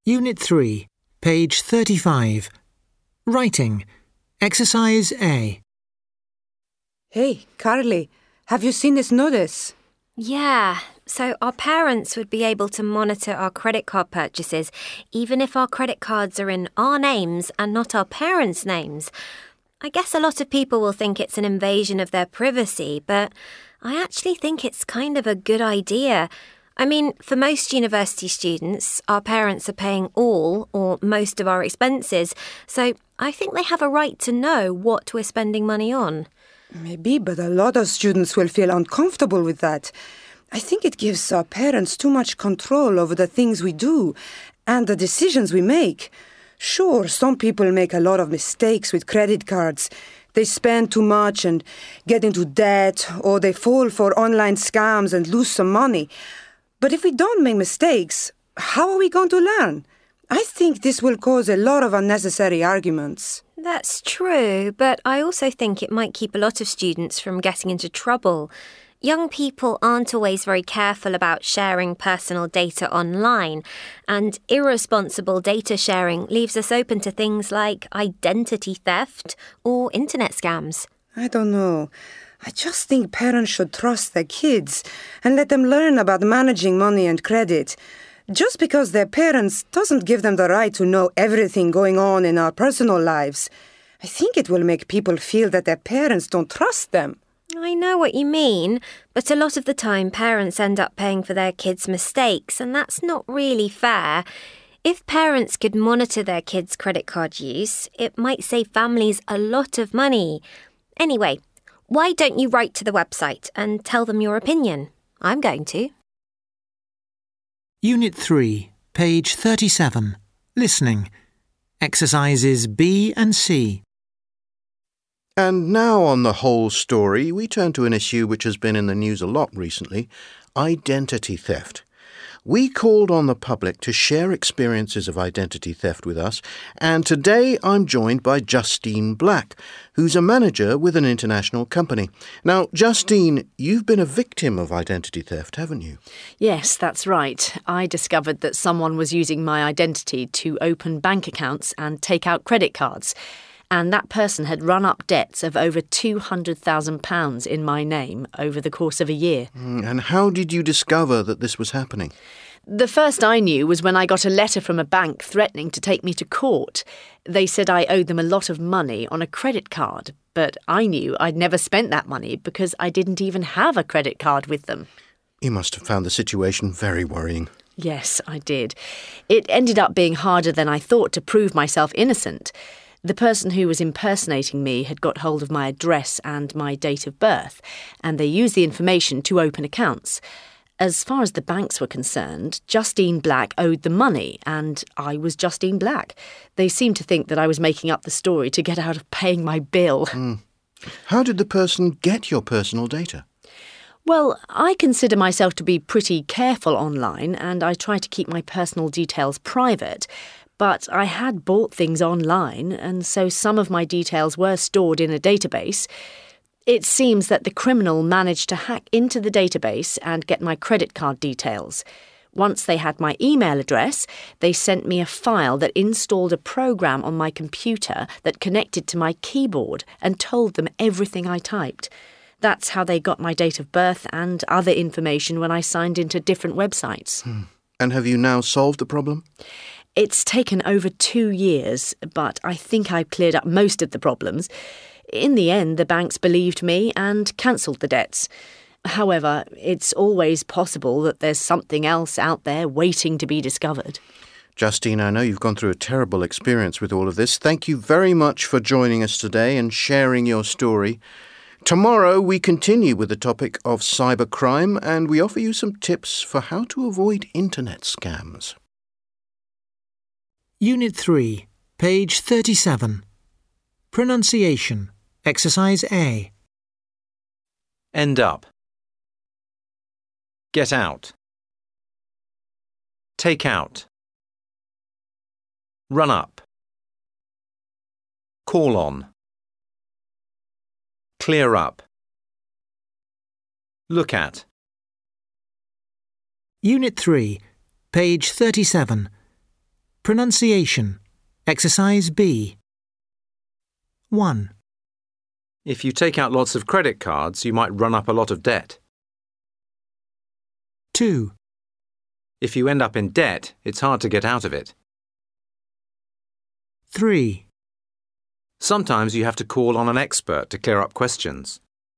Unit 3, page 35. Writing. Exercise A. Hey, Carly, have you seen this notice? Yeah, so our parents would be able to monitor our credit card purchases even if our credit cards are in our names and not our parents' names. I guess a lot of people will think it's an invasion of their privacy, but I actually think it's kind of a good idea. I mean, for most university students, our parents are paying all or most of our expenses, so I think they have a right to know what we're spending money on. Maybe, but a lot of students will feel uncomfortable with that. I think it gives our parents too much control over the things we do and the decisions we make. Sure, some people make a lot of mistakes with credit cards. They spend too much and get into debt, or they fall for online scams and lose some money. But if we don't make mistakes, how are we going to learn? I think this will cause a lot of unnecessary arguments. That's true, but I also think it might keep a lot of students from getting into trouble. Young people aren't always very careful about sharing personal data online, and irresponsible data sharing leaves us open to things like identity theft or internet scams. I don't know. I just think parents should trust their kids and let them learn about managing money and credit. Just because their parents doesn't give them the right to know everything going on in our personal lives. I think it will make people feel that their parents don't trust them. I know what you mean, but a lot of the time parents end up paying for their kids' mistakes, and that's not really fair. If parents could monitor their kids' credit card use, it might save families a lot of money. Anyway, why don't you write to the website and tell them your opinion? I'm going to. Unit 3, page 37. Listening. Exercises B and C. And now on the whole story, we turn to an issue which has been in the news a lot recently, identity theft. We called on the public to share experiences of identity theft with us, and today I'm joined by Justine Black, who's a manager with an international company. Now, Justine, you've been a victim of identity theft, haven't you? Yes, that's right. I discovered that someone was using my identity to open bank accounts and take out credit cards. And that person had run up debts of over £200,000 in my name over the course of a year. And how did you discover that this was happening? The first I knew was when I got a letter from a bank threatening to take me to court. They said I owed them a lot of money on a credit card, but I knew I'd never spent that money because I didn't even have a credit card with them. You must have found the situation very worrying. Yes, I did. It ended up being harder than I thought to prove myself innocent. The person who was impersonating me had got hold of my address and my date of birth, and they used the information to open accounts. As far as the banks were concerned, Justine Black owed the money, and I was Justine Black. They seemed to think that I was making up the story to get out of paying my bill. How did the person get your personal data? Well, I consider myself to be pretty careful online, and I try to keep my personal details private. But I had bought things online, and so some of my details were stored in a database. It seems that the criminal managed to hack into the database and get my credit card details. Once they had my email address, they sent me a file that installed a program on my computer that connected to my keyboard and told them everything I typed. That's how they got my date of birth and other information when I signed into different websites. And have you now solved the problem? It's taken over 2 years, but I think I've cleared up most of the problems. In the end, the banks believed me and cancelled the debts. However, it's always possible that there's something else out there waiting to be discovered. Justine, I know you've gone through a terrible experience with all of this. Thank you very much for joining us today and sharing your story. Tomorrow we continue with the topic of cybercrime, and we offer you some tips for how to avoid internet scams. Unit 3, page 37. Pronunciation. Exercise A. End up. Get out. Take out. Run up. Call on. Clear up. Look at. Unit 3, page 37. Pronunciation. Exercise B. 1, If you take out lots of credit cards, you might run up a lot of debt. 2, If you end up in debt, it's hard to get out of it. 3, Sometimes you have to call on an expert to clear up questions.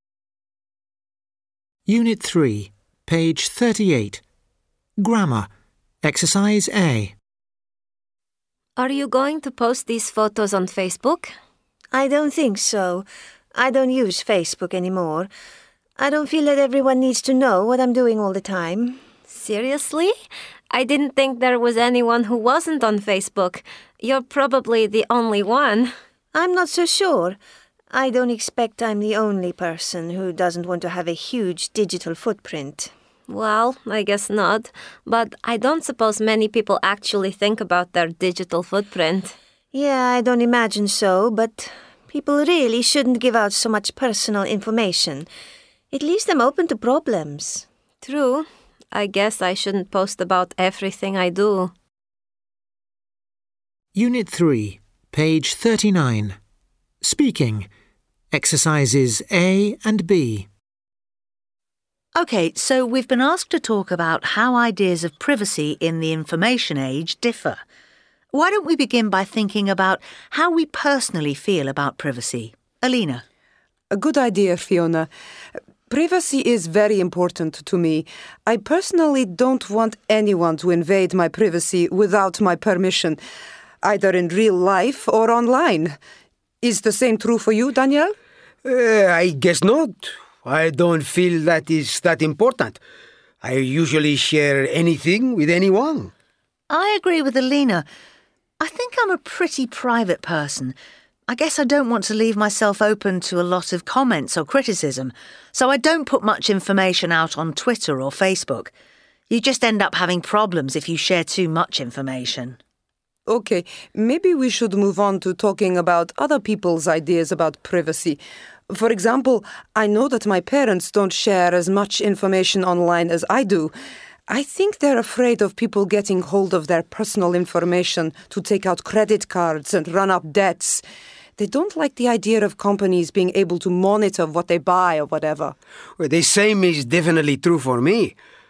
Unit 3, page 38. Grammar. Exercise A. Are you going to post these photos on Facebook? I don't think so. I don't use Facebook anymore. I don't feel that everyone needs to know what I'm doing all the time. Seriously? I didn't think there was anyone who wasn't on Facebook. You're probably the only one. I'm not so sure. I don't expect I'm the only person who doesn't want to have a huge digital footprint. Well, I guess not. But I don't suppose many people actually think about their digital footprint. Yeah, I don't imagine so, but people really shouldn't give out so much personal information. It leaves them open to problems. True. I guess I shouldn't post about everything I do. Unit 3, page 39. Speaking. Exercises A and B. OK, so we've been asked to talk about how ideas of privacy in the information age differ. Why don't we begin by thinking about how we personally feel about privacy? Alina. A good idea, Fiona. Privacy is very important to me. I personally don't want anyone to invade my privacy without my permission, either in real life or online. Is the same true for you, Daniel? I guess not. I don't feel that is that important. I usually share anything with anyone. I agree with Alina. I think I'm a pretty private person. I guess I don't want to leave myself open to a lot of comments or criticism, so I don't put much information out on Twitter or Facebook. You just end up having problems if you share too much information. Okay, maybe we should move on to talking about other people's ideas about privacy. For example, I know that my parents don't share as much information online as I do. I think they're afraid of people getting hold of their personal information to take out credit cards and run up debts. They don't like the idea of companies being able to monitor what they buy or whatever. Well, the same is definitely true for me.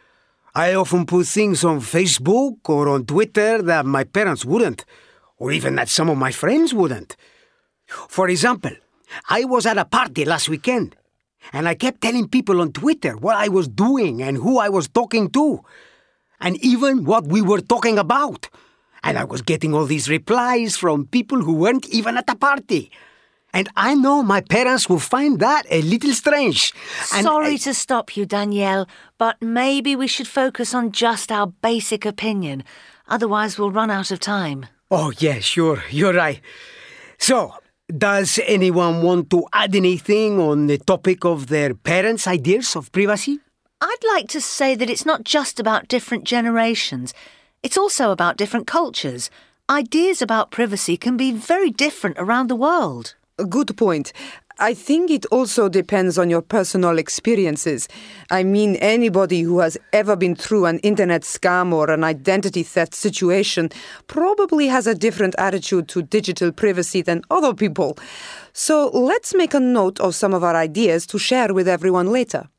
I often put things on Facebook or on Twitter that my parents wouldn't, or even that some of my friends wouldn't. For example, I was at a party last weekend, and I kept telling people on Twitter what I was doing and who I was talking to, and even what we were talking about. And I was getting all these replies from people who weren't even at the party. And I know my parents will find that a little strange. Sorry to stop you, Danielle, but maybe we should focus on just our basic opinion. Otherwise, we'll run out of time. Oh, yeah, sure. You're right. So, does anyone want to add anything on the topic of their parents' ideas of privacy? I'd like to say that it's not just about different generations. It's also about different cultures. Ideas about privacy can be very different around the world. A good point. I think it also depends on your personal experiences. I mean, anybody who has ever been through an internet scam or an identity theft situation probably has a different attitude to digital privacy than other people. So let's make a note of some of our ideas to share with everyone later.